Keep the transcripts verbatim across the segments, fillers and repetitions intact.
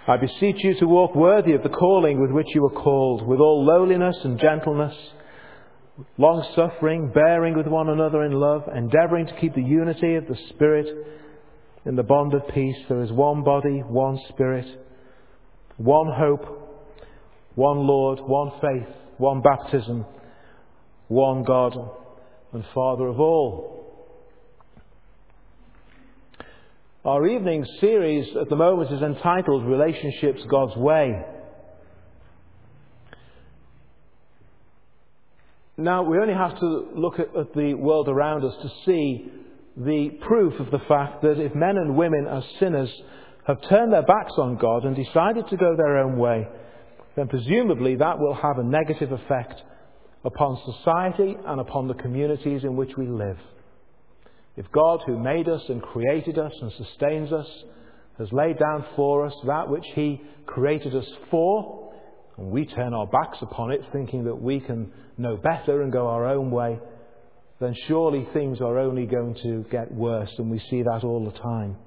I beseech you to walk worthy of the calling with which you were called, with all lowliness and gentleness, long-suffering, bearing with one another in love, endeavouring to keep the unity of the Spirit in the bond of peace. There is one body, one Spirit, one hope, one Lord, one faith, one baptism, one God and Father of all. Our evening series at the moment is entitled Relationships God's Way. Now, we only have to look at, at the world around us to see the proof of the fact that if men and women as sinners have turned their backs on God and decided to go their own way, then presumably that will have a negative effect upon society and upon the communities in which we live. If God, who made us and created us and sustains us, has laid down for us that which He created us for, and we turn our backs upon it, thinking that we can know better and go our own way, then surely things are only going to get worse, and we see that all the time.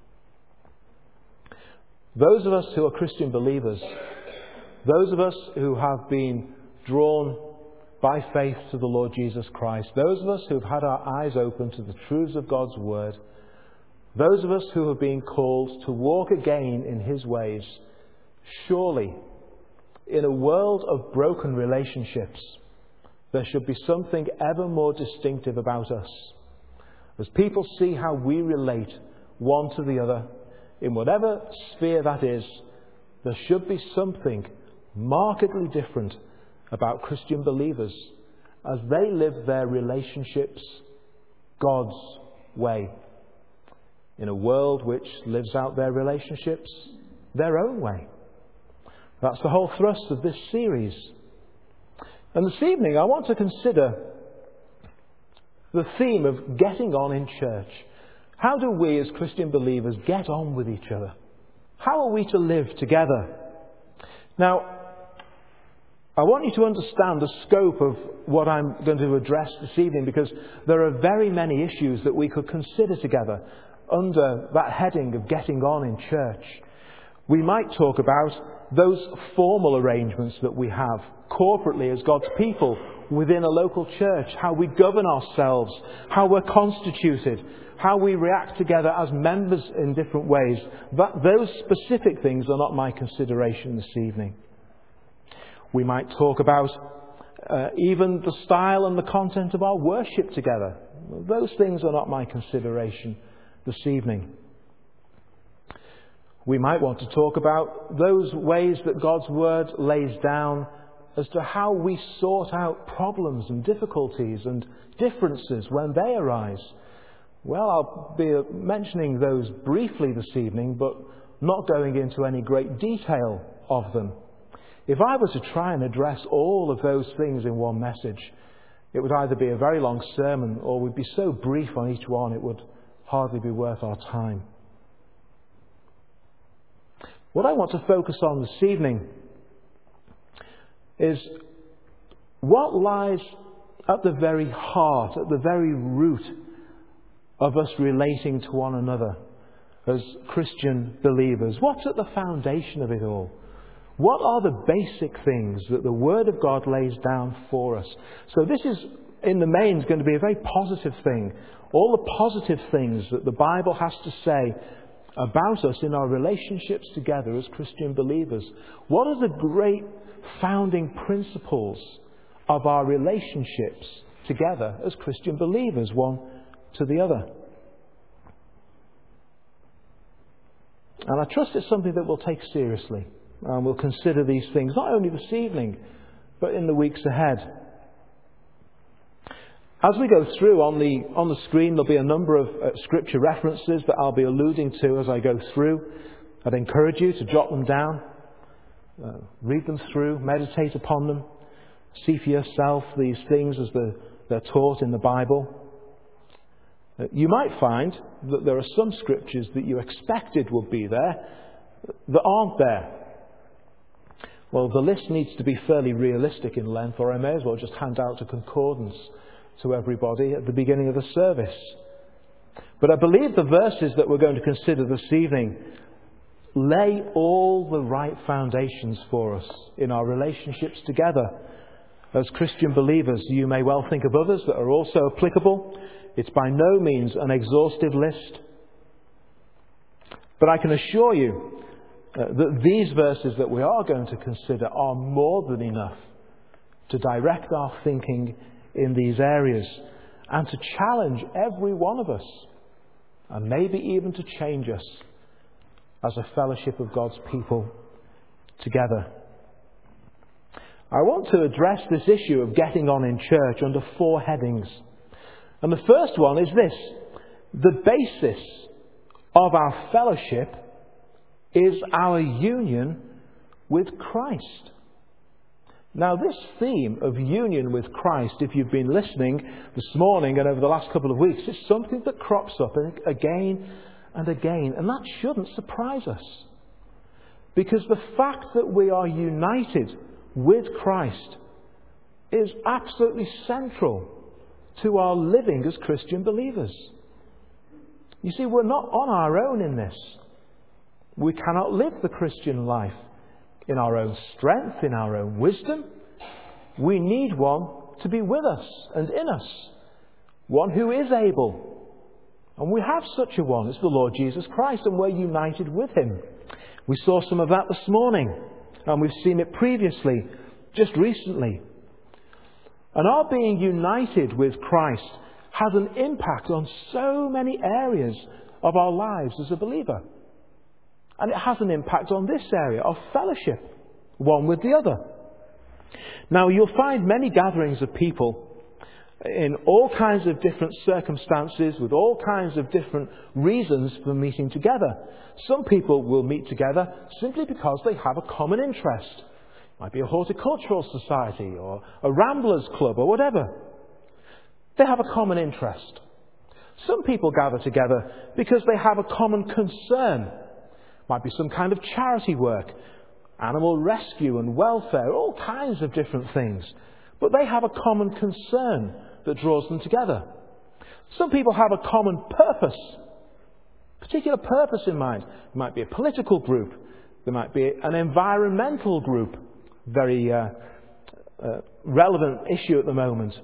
Those of us who are Christian believers, those of us who have been drawn by faith to the Lord Jesus Christ, those of us who have had our eyes open to the truths of God's Word, those of us who have been called to walk again in His ways, surely, in a world of broken relationships, there should be something ever more distinctive about us. As people see how we relate one to the other, in whatever sphere that is, there should be something markedly different about Christian believers as they live their relationships God's way, in a world which lives out their relationships their own way. That's the whole thrust of this series. And this evening I want to consider the theme of getting on in church. How do we as Christian believers get on with each other? How are we to live together? Now, I want you to understand the scope of what I'm going to address this evening, because there are very many issues that we could consider together under that heading of getting on in church. We might talk about those formal arrangements that we have corporately as God's people within a local church, how we govern ourselves, how we're constituted, how we react together as members in different ways. That, those specific things are not my consideration this evening. We might talk about uh, even the style and the content of our worship together. Those things are not my consideration this evening. We might want to talk about those ways that God's Word lays down as to how we sort out problems and difficulties and differences when they arise. Well, I'll be mentioning those briefly this evening, but not going into any great detail of them. If I were to try and address all of those things in one message, it would either be a very long sermon or we'd be so brief on each one it would hardly be worth our time. What I want to focus on this evening is what lies at the very heart, at the very root of us relating to one another as Christian believers. What's at the foundation of it all? What are the basic things that the Word of God lays down for us? So this is, in the main, going to be a very positive thing. All the positive things that the Bible has to say about us in our relationships together as Christian believers. What are the great founding principles of our relationships together as Christian believers, one to the other? And I trust it's something that we'll take seriously. And we'll consider these things not only this evening, but in the weeks ahead. As we go through, on the on the screen there'll be a number of uh, scripture references that I'll be alluding to as I go through. I'd encourage you to jot them down, uh, read them through, meditate upon them, see for yourself these things as the, they're taught in the Bible. Uh, you might find that there are some scriptures that you expected would be there that aren't there. Well, the list needs to be fairly realistic in length, or I may as well just hand out a concordance to everybody at the beginning of the service. But I believe the verses that we're going to consider this evening lay all the right foundations for us in our relationships together. As Christian believers, you may well think of others that are also applicable. It's by no means an exhaustive list. But I can assure you uh, that these verses that we are going to consider are more than enough to direct our thinking in these areas and to challenge every one of us, and maybe even to change us as a fellowship of God's people together. I want to address this issue of getting on in church under four headings. And the first one is this: the basis of our fellowship is our union with Christ. Now, this theme of union with Christ, if you've been listening this morning and over the last couple of weeks, is something that crops up again and again. And that shouldn't surprise us. Because the fact that we are united with Christ is absolutely central to our living as Christian believers. You see, we're not on our own in this. We cannot live the Christian life in our own strength, in our own wisdom. We need one to be with us and in us. One who is able. And we have such a one. It's the Lord Jesus Christ, and we're united with Him. We saw some of that this morning, and we've seen it previously, just recently. And our being united with Christ has an impact on so many areas of our lives as a believer. And it has an impact on this area of fellowship, one with the other. Now, you'll find many gatherings of people in all kinds of different circumstances, with all kinds of different reasons for meeting together. Some people will meet together simply because they have a common interest. It might be a horticultural society or a ramblers club or whatever. They have a common interest. Some people gather together because they have a common concern. Might be some kind of charity work, animal rescue and welfare, all kinds of different things. But they have a common concern that draws them together. Some people have a common purpose, particular purpose in mind. It might be a political group. There might be an environmental group, very uh, uh, relevant issue at the moment.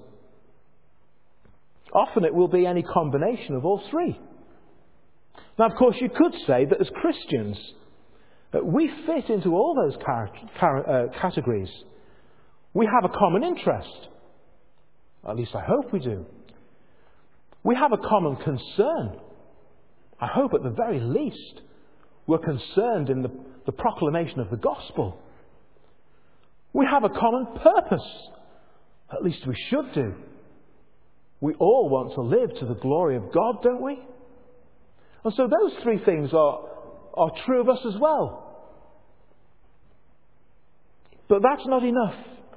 Often it will be any combination of all three. Now, of course, you could say that as Christians, that we fit into all those car- car- uh, categories. We have a common interest. At least I hope we do. We have a common concern. I hope at the very least we're concerned in the, the proclamation of the gospel. We have a common purpose. At least we should do. We all want to live to the glory of God, don't we? And so those three things are, are true of us as well. But that's not enough.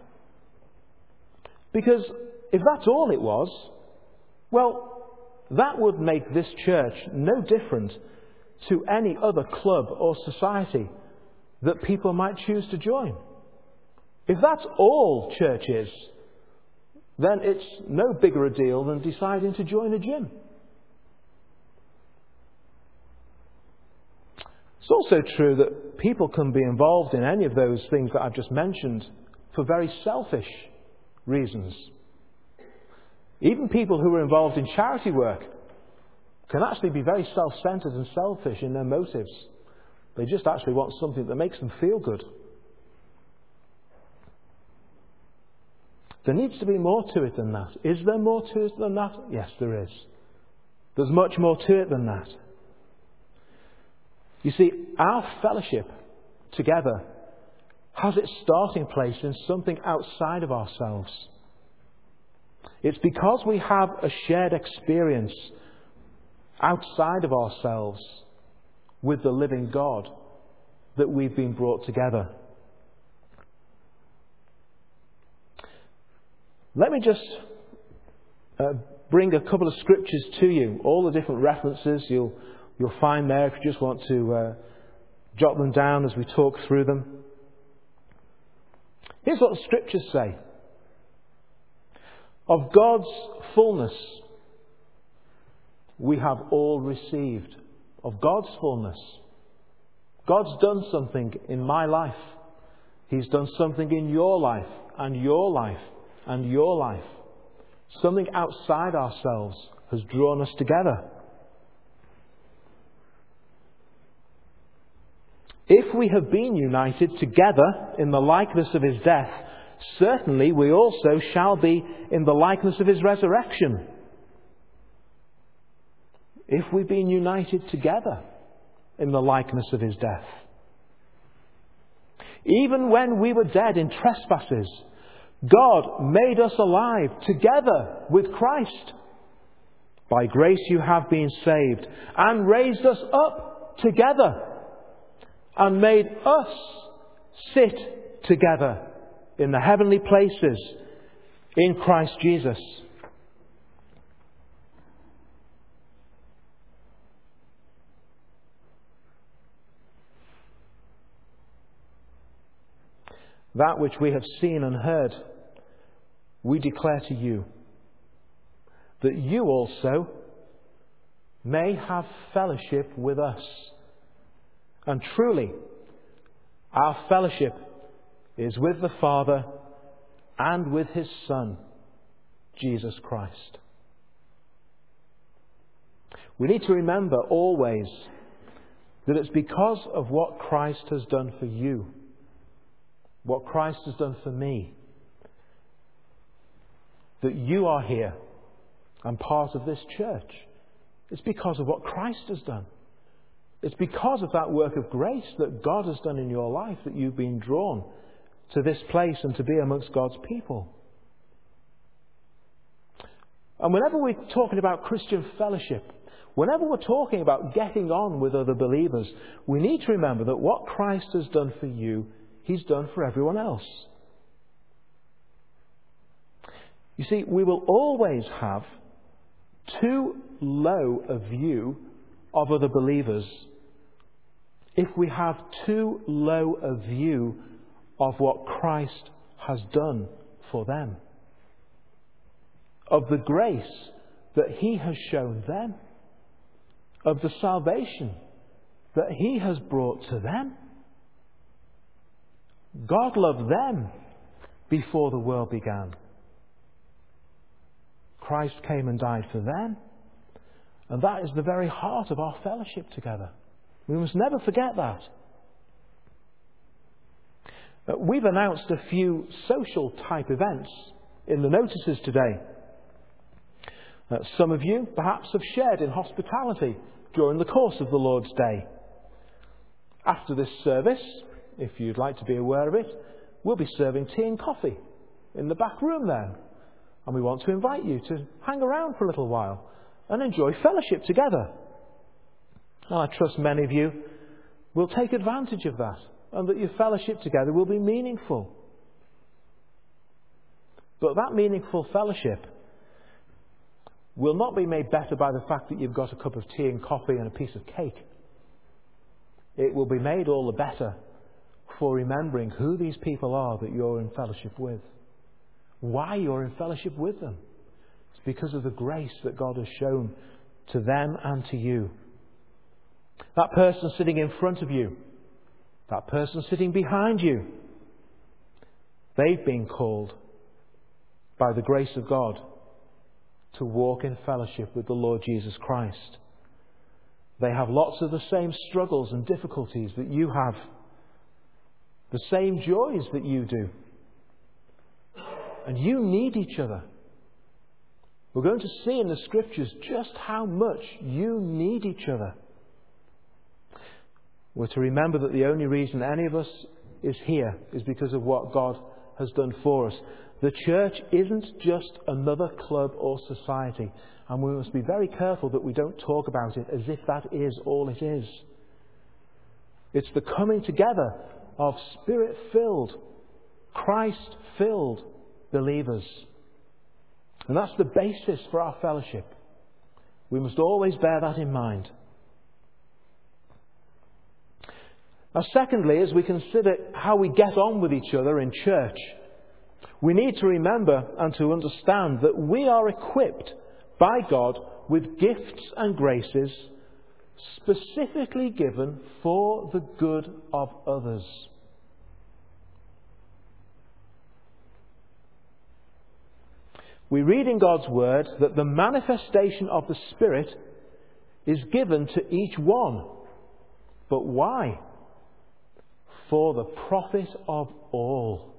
Because if that's all it was, well, that would make this church no different to any other club or society that people might choose to join. If that's all church is, then it's no bigger a deal than deciding to join a gym. It's also true that people can be involved in any of those things that I've just mentioned for very selfish reasons. Even people who are involved in charity work can actually be very self-centered and selfish in their motives. They just actually want something that makes them feel good. There needs to be more to it than that. Is there more to it than that? Yes, there is. There's much more to it than that. You see, our fellowship together has its starting place in something outside of ourselves. It's because we have a shared experience outside of ourselves with the living God that we've been brought together. Let me just uh, bring a couple of scriptures to you. All the different references you'll you'll find there if you just want to uh, jot them down as we talk through them. Here's what the scriptures say. Of God's fullness we have all received. Of God's fullness God's done something in my life. He's done something in your life, and your life, and your life. Something outside ourselves has drawn us together. If we have been united together in the likeness of His death, certainly we also shall be in the likeness of His resurrection. If we've been united together in the likeness of His death. Even when we were dead in trespasses, God made us alive together with Christ. By grace you have been saved, and raised us up together, and made us sit together in the heavenly places in Christ Jesus. That which we have seen and heard, we declare to you, that you also may have fellowship with us. And truly, our fellowship is with the Father and with His Son, Jesus Christ. We need to remember always that it's because of what Christ has done for you, what Christ has done for me, that you are here and part of this church. It's because of what Christ has done. It's because of that work of grace that God has done in your life that you've been drawn to this place and to be amongst God's people. And whenever we're talking about Christian fellowship, whenever we're talking about getting on with other believers, we need to remember that what Christ has done for you, He's done for everyone else. You see, we will always have too low a view of other believers if we have too low a view of what Christ has done for them, of the grace that He has shown them, of the salvation that He has brought to them. God loved them before the world began. Christ came and died for them. And that is the very heart of our fellowship together. We must never forget that. Uh, we've announced a few social type events in the notices today. Uh, some of you perhaps have shared in hospitality during the course of the Lord's Day. After this service, if you'd like to be aware of it, we'll be serving tea and coffee in the back room there. And we want to invite you to hang around for a little while and enjoy fellowship together. And I trust many of you will take advantage of that and that your fellowship together will be meaningful. But that meaningful fellowship will not be made better by the fact that you've got a cup of tea and coffee and a piece of cake. It will be made all the better for remembering who these people are that you're in fellowship with. Why you're in fellowship with them. It's because of the grace that God has shown to them and to you. That person sitting in front of you, that person sitting behind you, they've been called by the grace of God to walk in fellowship with the Lord Jesus Christ. They have lots of the same struggles and difficulties that you have, the same joys that you do. And you need each other. We're going to see in the Scriptures just how much you need each other. We're to remember that the only reason any of us is here is because of what God has done for us. The church isn't just another club or society, and we must be very careful that we don't talk about it as if that is all it is. It's the coming together of Spirit-filled, Christ-filled believers. And that's the basis for our fellowship. We must always bear that in mind. Now, secondly, as we consider how we get on with each other in church, we need to remember and to understand that we are equipped by God with gifts and graces specifically given for the good of others. We read in God's Word that the manifestation of the Spirit is given to each one. But why? For the profit of all.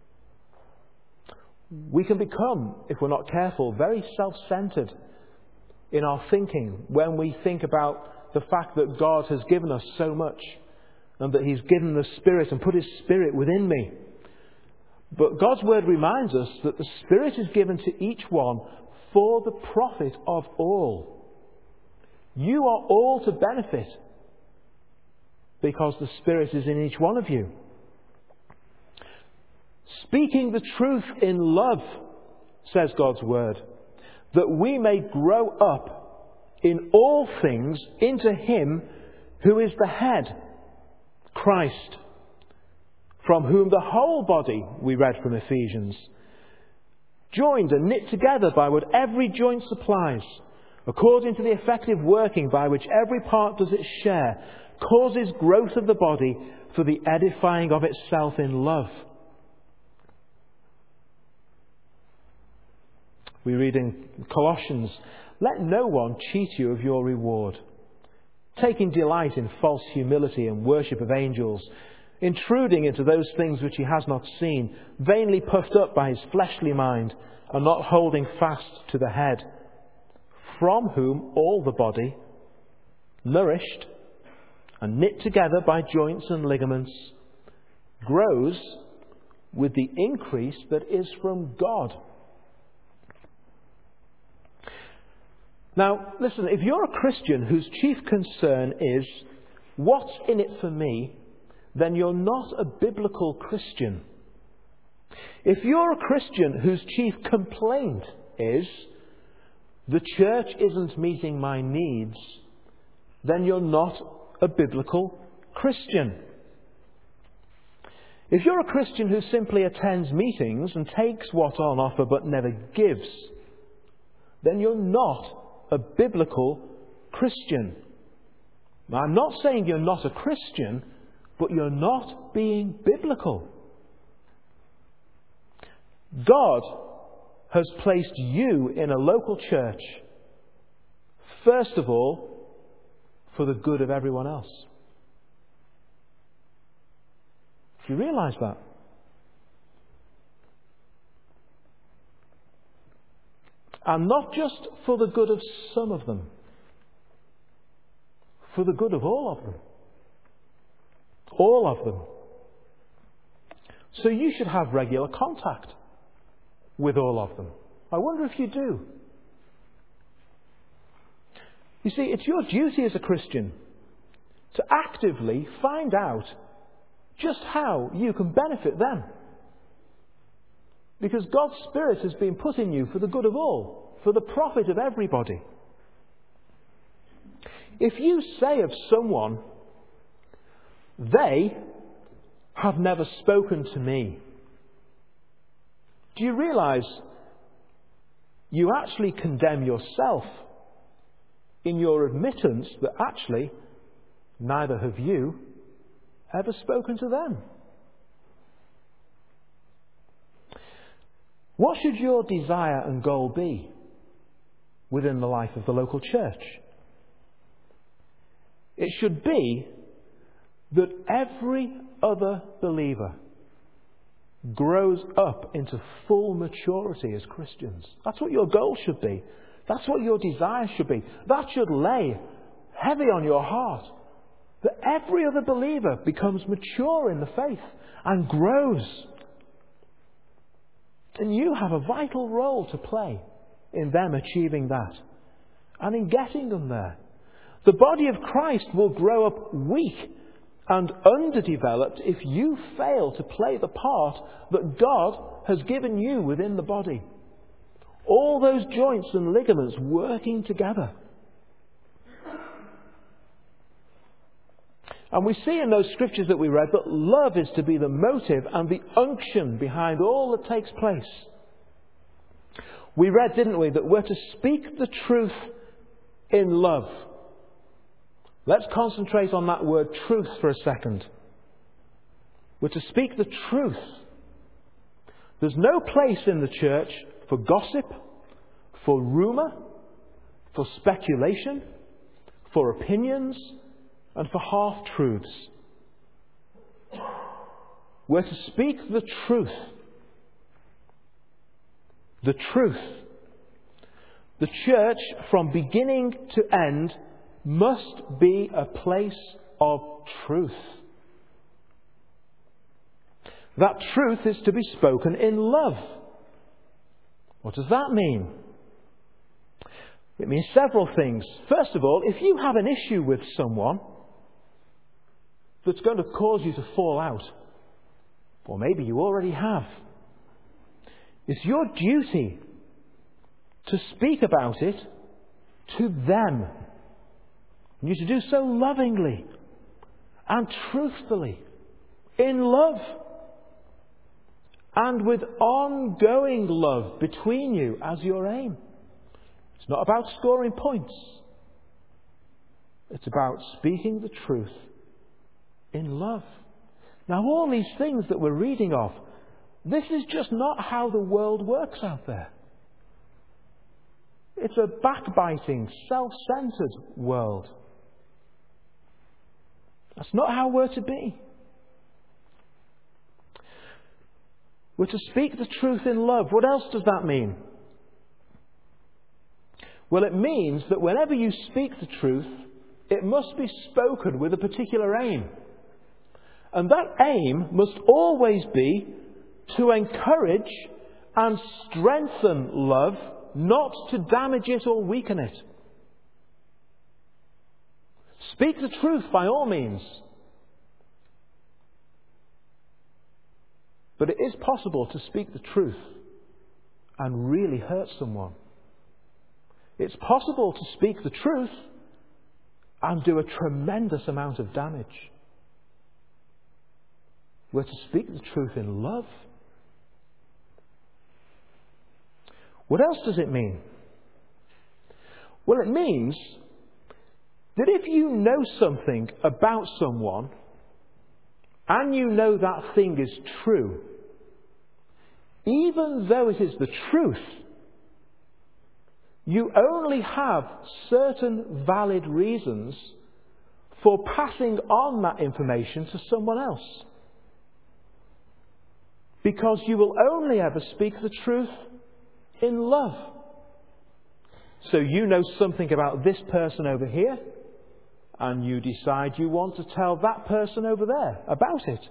We can become, if we're not careful, very self-centered in our thinking when we think about the fact that God has given us so much and that He's given the Spirit and put His Spirit within me. But God's Word reminds us that the Spirit is given to each one for the profit of all. You are all to benefit because the Spirit is in each one of you. Speaking the truth in love, says God's Word, that we may grow up in all things into Him who is the head, Christ, from whom the whole body, we read from Ephesians, joined and knit together by what every joint supplies, according to the effective working by which every part does its share, causes growth of the body for the edifying of itself in love. We read in Colossians, let no one cheat you of your reward, taking delight in false humility and worship of angels, intruding into those things which he has not seen, vainly puffed up by his fleshly mind, and not holding fast to the head, from whom all the body, nourished and knit together by joints and ligaments, grows with the increase that is from God. Now, listen, if you're a Christian whose chief concern is, what's in it for me, then you're not a biblical Christian. If you're a Christian whose chief complaint is, the church isn't meeting my needs, then you're not a biblical Christian. If you're a Christian who simply attends meetings and takes what's on offer but never gives, then you're not a biblical Christian. Now, I'm not saying you're not a Christian, but you're not being biblical. God has placed you in a local church, first of all, for the good of everyone else. Do you realise that? And not just for the good of some of them, for the good of all of them. All of them. So you should have regular contact with all of them. I wonder if you do. You see, it's your duty as a Christian to actively find out just how you can benefit them. Because God's Spirit has been put in you for the good of all, for the profit of everybody. If you say of someone, they have never spoken to me, do you realise you actually condemn yourself in your admittance that actually neither have you ever spoken to them? What should your desire and goal be within the life of the local church? It should be that every other believer grows up into full maturity as Christians. That's what your goal should be. That's what your desire should be. That should lay heavy on your heart. That every other believer becomes mature in the faith and grows. And you have a vital role to play in them achieving that and in getting them there. The body of Christ will grow up weak and underdeveloped if you fail to play the part that God has given you within the body. All those joints and ligaments working together. And we see in those scriptures that we read that love is to be the motive and the unction behind all that takes place. We read, didn't we, that we're to speak the truth in love. Let's concentrate on that word truth for a second. We're to speak the truth. There's no place in the church for gossip, for rumour, for speculation, for opinions, and for half-truths. We're to speak the truth. The truth. The church, from beginning to end, must be a place of truth. That truth is to be spoken in love. What does that mean? It means several things. First of all, if you have an issue with someone that's going to cause you to fall out, or maybe you already have, it's your duty to speak about it to them. And you to do so lovingly and truthfully, in love, and with ongoing love between you as your aim. It's not about scoring points. It's about speaking the truth in love. Now, all these things that we're reading of, this is just not how the world works out there. It's a backbiting, self-centered world. That's not how we're to be. We're to speak the truth in love. What else does that mean? Well, it means that whenever you speak the truth, it must be spoken with a particular aim. And that aim must always be to encourage and strengthen love, not to damage it or weaken it. Speak the truth by all means. But it is possible to speak the truth and really hurt someone. It's possible to speak the truth and do a tremendous amount of damage. We're to speak the truth in love. What else does it mean? Well, it means that if you know something about someone and you know that thing is true, even though it is the truth, you only have certain valid reasons for passing on that information to someone else. Because you will only ever speak the truth in love. So you know something about this person over here, and you decide you want to tell that person over there about it.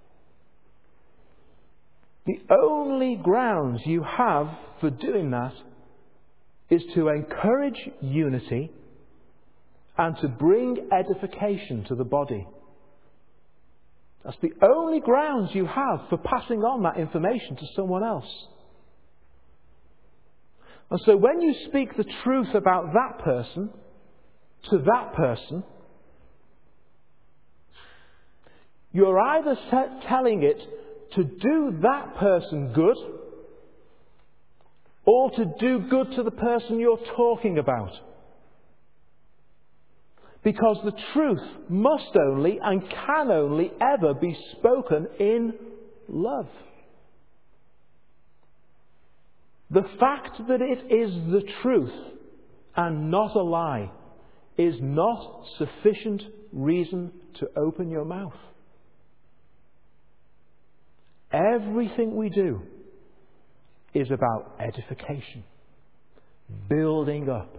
The only grounds you have for doing that is to encourage unity and to bring edification to the body. That's the only grounds you have for passing on that information to someone else. And so when you speak the truth about that person to that person, you're either telling it to do that person good, or to do good to the person you're talking about. Because the truth must only and can only ever be spoken in love. The fact that it is the truth and not a lie is not sufficient reason to open your mouth. Everything we do is about edification, building up.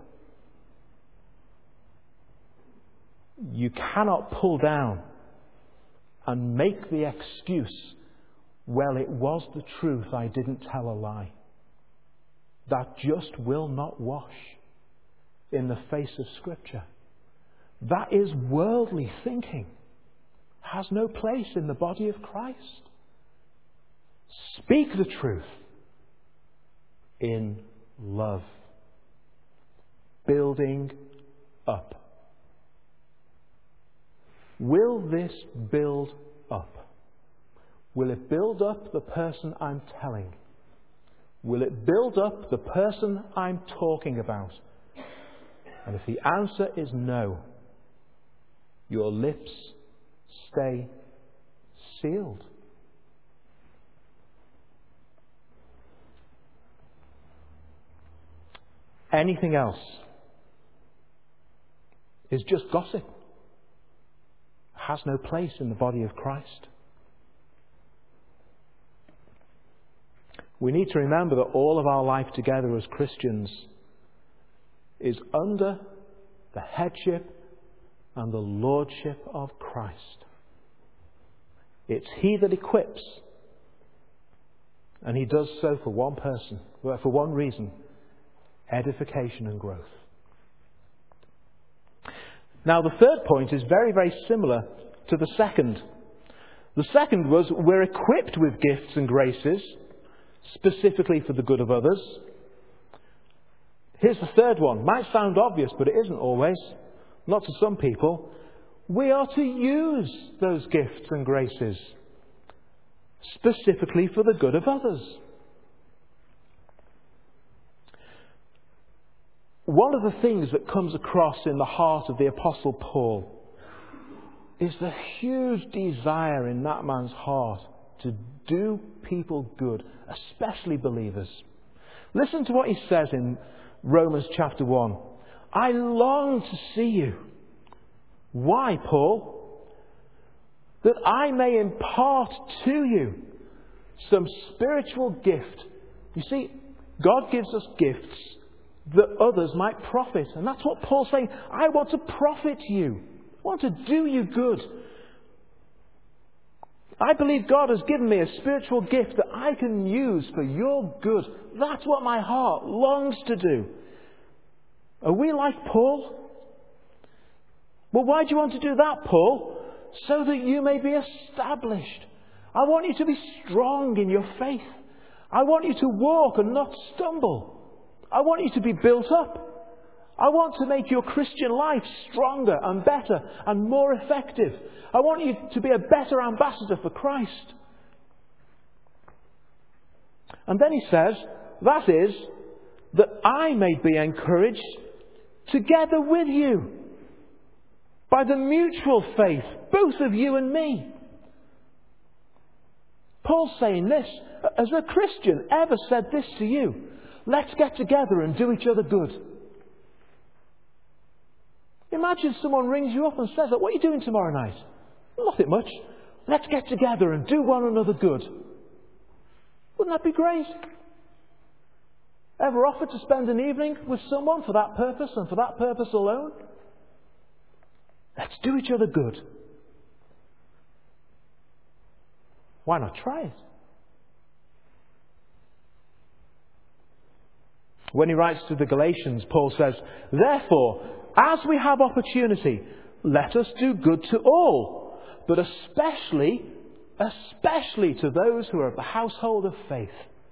You cannot pull down and make the excuse, well, it was the truth, I didn't tell a lie. That just will not wash in the face of Scripture. That is worldly thinking. Has no place in the body of Christ. Speak the truth in love. Building up. Will this build up? Will it build up the person I'm telling? Will it build up the person I'm talking about? And if the answer is no, your lips stay sealed. Anything else is just gossip. Has no place in the body of Christ. We need to remember that all of our life together as Christians is under the headship and the lordship of Christ. It's He that equips, and He does so for one person, for one reason: edification and growth. Now, the third point is very, very similar to the second. The second was we're equipped with gifts and graces, specifically for the good of others. Here's the third one. Might sound obvious, but it isn't always. Not to some people. We are to use those gifts and graces, specifically for the good of others. One of the things that comes across in the heart of the Apostle Paul is the huge desire in that man's heart to do people good, especially believers. Listen to what he says in Romans chapter one. I long to see you. Why, Paul? That I may impart to you some spiritual gift. You see, God gives us gifts that others might profit. And that's what Paul's saying. I want to profit you. I want to do you good. I believe God has given me a spiritual gift that I can use for your good. That's what my heart longs to do. Are we like Paul? Well, why do you want to do that, Paul? So that you may be established. I want you to be strong in your faith. I want you to walk and not stumble. I want you to be built up. I want to make your Christian life stronger and better and more effective. I want you to be a better ambassador for Christ. And then he says, that is, that I may be encouraged together with you by the mutual faith, both of you and me. Paul's saying this. Has a Christian ever said this to you? Let's get together and do each other good. Imagine someone rings you up and says, what are you doing tomorrow night? Nothing much. Let's get together and do one another good. Wouldn't that be great? Ever offered to spend an evening with someone for that purpose and for that purpose alone? Let's do each other good. Why not try it? When he writes to the Galatians, Paul says, therefore, as we have opportunity, let us do good to all, but especially, especially to those who are of the household of faith.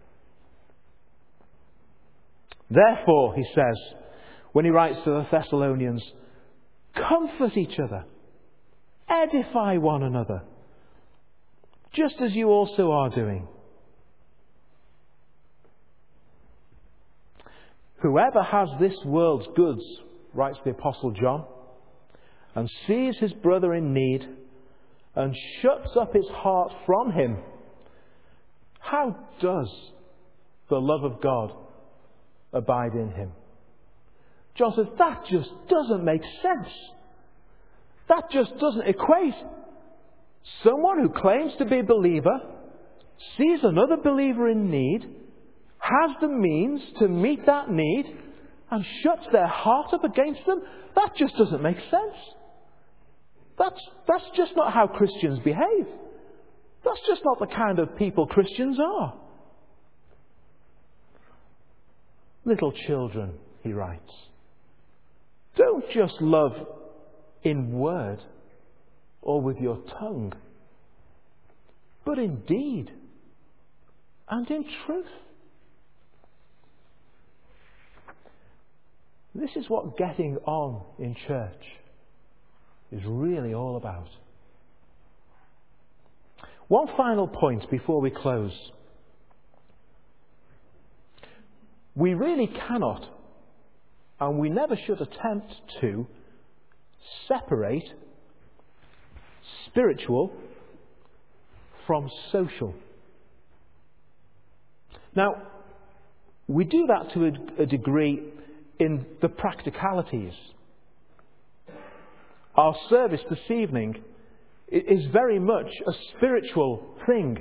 Therefore, he says, when he writes to the Thessalonians, comfort each other, edify one another, just as you also are doing. Whoever has this world's goods, writes the Apostle John, and sees his brother in need and shuts up his heart from him, how does the love of God abide in him? John says, that just doesn't make sense. That just doesn't equate. Someone who claims to be a believer, sees another believer in need, has the means to meet that need, and shuts their heart up against them. That just doesn't make sense. That's, that's just not how Christians behave. That's just not the kind of people Christians are. Little children, he writes, don't just love in word or with your tongue, but in deed and in truth. This is what getting on in church is really all about. One final point before we close. We really cannot, and we never should attempt to, separate spiritual from social. Now, we do that to a, a degree in the practicalities. Our service this evening is very much a spiritual thing.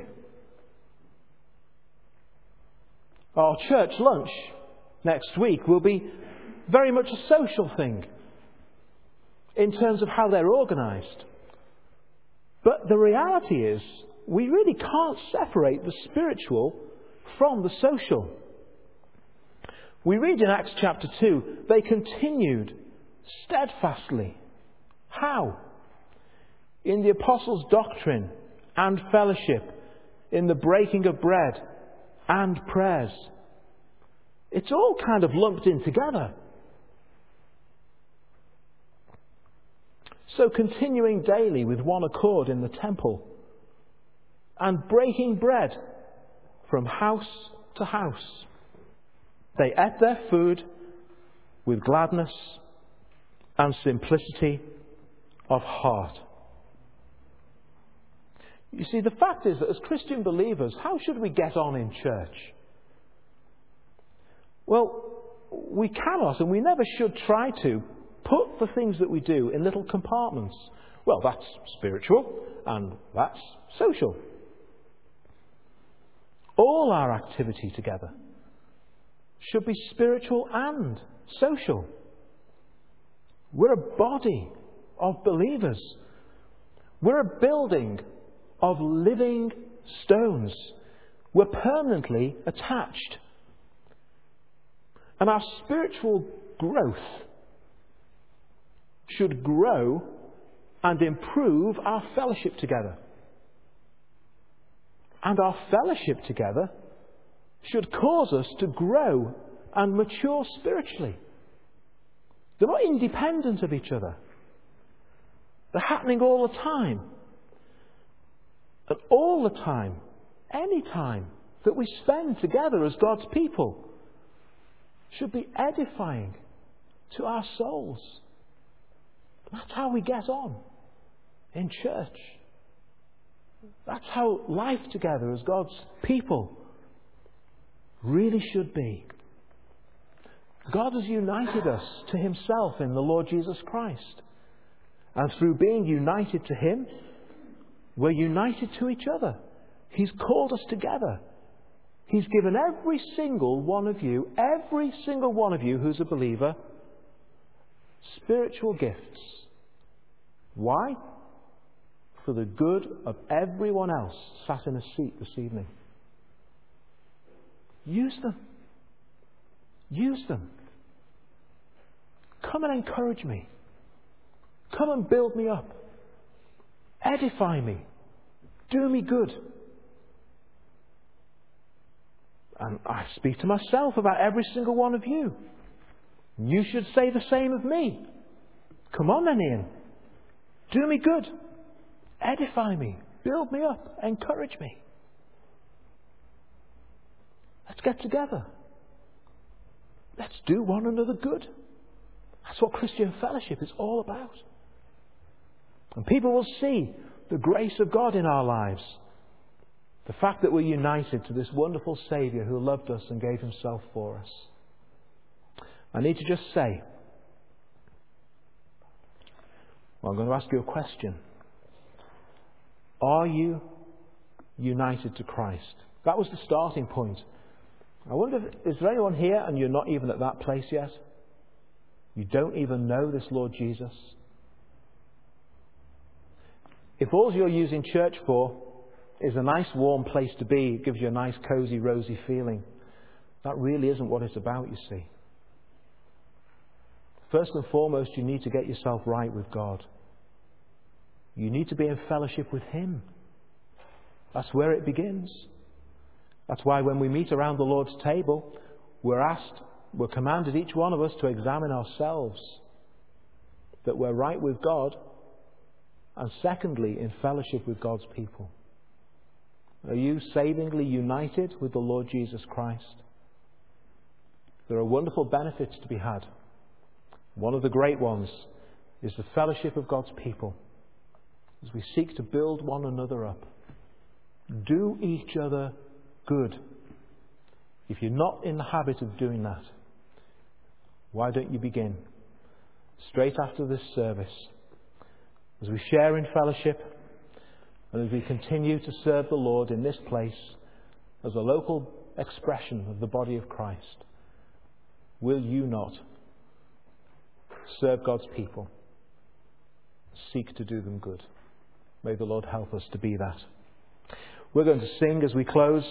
Our church lunch next week will be very much a social thing in terms of how they're organised. But the reality is, we really can't separate the spiritual from the social. We read in Acts chapter two, they continued steadfastly. How? In the apostles' doctrine and fellowship, in the breaking of bread and prayers. It's all kind of lumped in together. So continuing daily with one accord in the temple and breaking bread from house to house. They ate their food with gladness and simplicity of heart. You see, the fact is that as Christian believers, how should we get on in church? Well, we cannot and we never should try to put the things that we do in little compartments. Well, that's spiritual and that's social. All our activity together should be spiritual and social. We're a body of believers. We're a building of living stones. We're permanently attached. And our spiritual growth should grow and improve our fellowship together. And our fellowship together should cause us to grow and mature spiritually. They're not independent of each other. They're happening all the time. And all the time, any time that we spend together as God's people should be edifying to our souls. That's how we get on in church. That's how life together as God's people really should be. God has united us to Himself in the Lord Jesus Christ. And through being united to Him, we're united to each other. He's called us together. He's given every single one of you, every single one of you who's a believer, spiritual gifts. Why? For the good of everyone else sat in a seat this evening. Use them. Use them. Come and encourage me. Come and build me up. Edify me. Do me good. And I speak to myself about every single one of you. You should say the same of me. Come on then, Ian. Do me good. Edify me. Build me up. Encourage me. Let's get together. Let's do one another good. That's what Christian fellowship is all about. And people will see the grace of God in our lives. The fact that we're united to this wonderful Saviour who loved us and gave Himself for us. I need to just say, well, I'm going to ask you a question. Are you united to Christ? That was the starting point. I wonder, if, is there anyone here and you're not even at that place yet? You don't even know this Lord Jesus? If all you're using church for is a nice warm place to be, it gives you a nice cosy rosy feeling, that really isn't what it's about, you see. First and foremost, you need to get yourself right with God. You need to be in fellowship with Him. That's where it begins. That's why when we meet around the Lord's table, we're asked, we're commanded, each one of us, to examine ourselves, that we're right with God, and secondly, in fellowship with God's people. Are you savingly united with the Lord Jesus Christ? There are wonderful benefits to be had. One of the great ones is the fellowship of God's people. as we seek to build one another up. Do each other good. If you're not in the habit of doing that, why don't you begin straight after this service, as we share in fellowship and as we continue to serve the Lord in this place as a local expression of the body of Christ? Will you not serve God's people? Seek to do them good. May the Lord help us to be that. We're going to sing as we close.